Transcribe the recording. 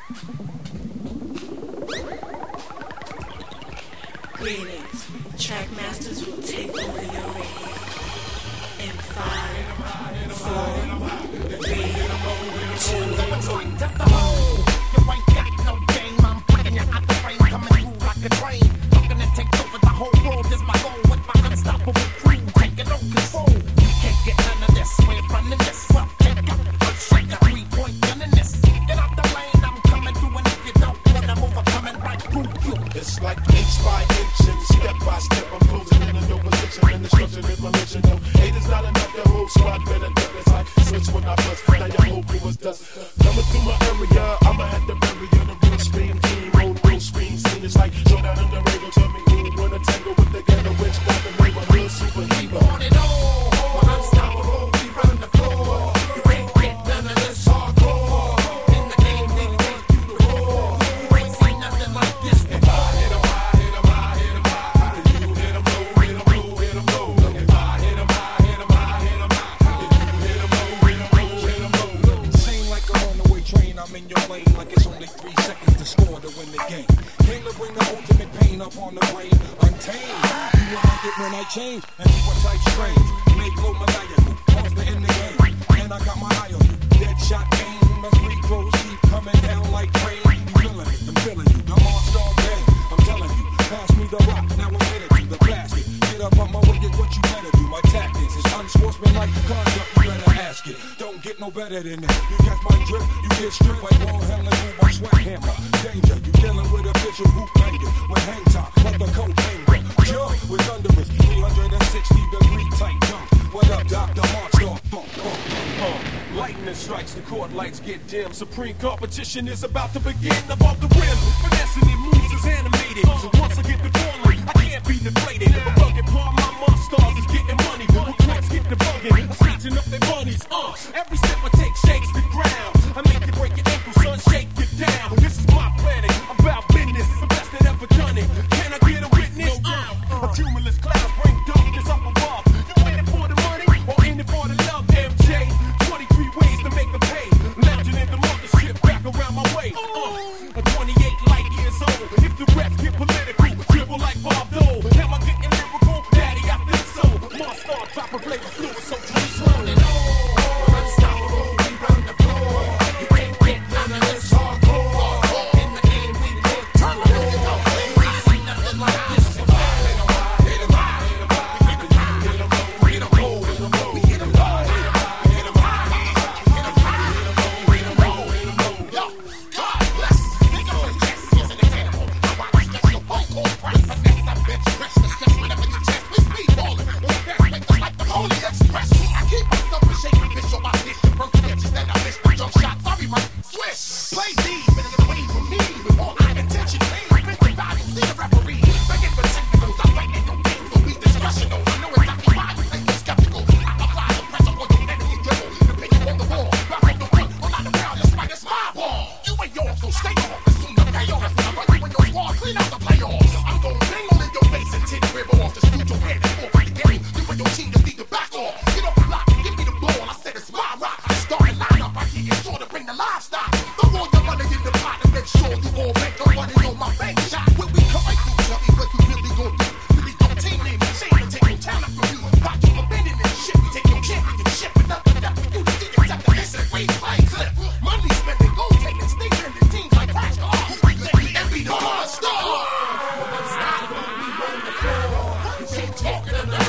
Greetings. Trackmasters will take over your radio. In 5, 4, 3, 2, 1. You ain't got no game. I'm breaking you out the frame, coming through like a train. Looking to take over the whole world is my goal. With my unstoppable crew, taking no control. You can't get none of this. We're running this. Well, take up, but shake a 3-point gun in this. Get out the lane, I'm coming through, and if you don't wanna move, I'm coming right through you. It's like inch by inch and step by step. I'm closing in a new position and the structure is my mission. No, eight is not enough. The whole squad better duck as I switch when I bust. Now your whole crew is dust. Coming through my area, I'ma have to bury you. The real scream team, old real scream scene. It's like showdown in the radio. Tell me who wanna tangle with the ghetto witch. Got the neighborhood superhero. On it all, unstoppable, we run the floor. You can't get none of this hardcore. In the game, they take you to war. You ain't seen nothing like this before. If I hit 'em high, hit 'em high, hit 'em high. If you hit 'em low, hit 'em low, hit 'em low. If I hit 'em high, hit 'em high, hit 'em high. If you hit 'em low, hit 'em low, hit 'em low. Seem like a runaway train, I'm in your lane like it's only 3 seconds to score to win the game. Came to bring the ultimate pain up on the brain, untamed. You will like it when I change, and you are type strange. Make low maniacal, pause to end the game. And I got my eye on you, dead shot aim. My free throws keep coming down like rain. You feeling it, I'm feeling you, the monster game. I'm telling you, pass me the rock, now I'm headed to the basket. Get up on my way, get what you better do. My tactics is unsportsmanlike conduct, you better ask it. Don't get no better than that. You catch my drip, you get stripped like Wall Hamlin move by Sweat Hammer. Danger, you dealing with official hoop banger. With hang time, like the coat hanger. Sure, with thunderous, 360-degree tight jump. What up, Dr. Monster? Lightning strikes, the court lights get dim. Supreme competition is about to begin. Above the rim, finessing the moves is animated. So once I get the ball, I can't be deflated. A rugged palm, my monsters is getting money. When clicks get the bugging, I'm snatching up their bunnies. Every step I take shakes the ground. I make you break your ankle, son, shake you down. This is my planet, I'm about business. The best that ever done it. Can I get a witness? A cumulus clouds bring darkness up above. You in it for the money or in it for the love, MJ? 23 ways to make a pay. Lounging in the mothership back around my way. A 28 light years old. If the reps get political, dribble like Bob Dole. Am I getting lyrical? Daddy, I think so. Monster, proper flavor fluid, so too slow. Unstoppable, we run the floor. You can't get none of this hardcore. In the game, we live. Turn the music up. We see nothing like this before. Hit 'em high, hit 'em high, hit 'em high. Hit 'em high, hit 'em low, hit 'em low, hit 'em low. We hit 'em high, hit 'em high, hit 'em high. Hit 'em high, hit 'em low, hit 'em low, hit 'em low. Yo, God bless. Think of it, yes, he's an example. I watch that your phone call press. Finesse that bitch, press the stress whenever you test. We speedballing. On that make us like the Holy Express. I keep myself in shape, bitch, on my dish. The first bitches that I miss the jump shot. Sorry, my swish. Play D, better get away from me. With all my intention, pain, offensive value. See the referee. Begging for technicals. I'm fighting your game, so be discretional. I know exactly why you think you're skeptical. I apply the pressure on your enemy dribble. The picture on the wall. Back on the front, or not around, just like it's my ball. You ain't yours, so stay off. It's soon to pay off. I run you and your squad, clean out the playoffs. I'm gon' bang all in your face and tip dribble off. Just scoot your head and forfeit the game. You and your team just need to back off. Get off the block, give me the ball. I said it's my rock. I started line up, I keep it sure to bring the livestock. Throw all your money in the pot and make sure you all make no money on my bank shot. When we come right through, tell me what you really gon' do. Really don't team name, shame to take your talent from you. Watch you abandon this shit, we take your championship. With nothing left for you to see except the instant replay clip. Money spending, gold taking, stay trending, teams like Crash Car. Who we lately and be the monster. Unstoppable, we run the floor. You ain't talking enough.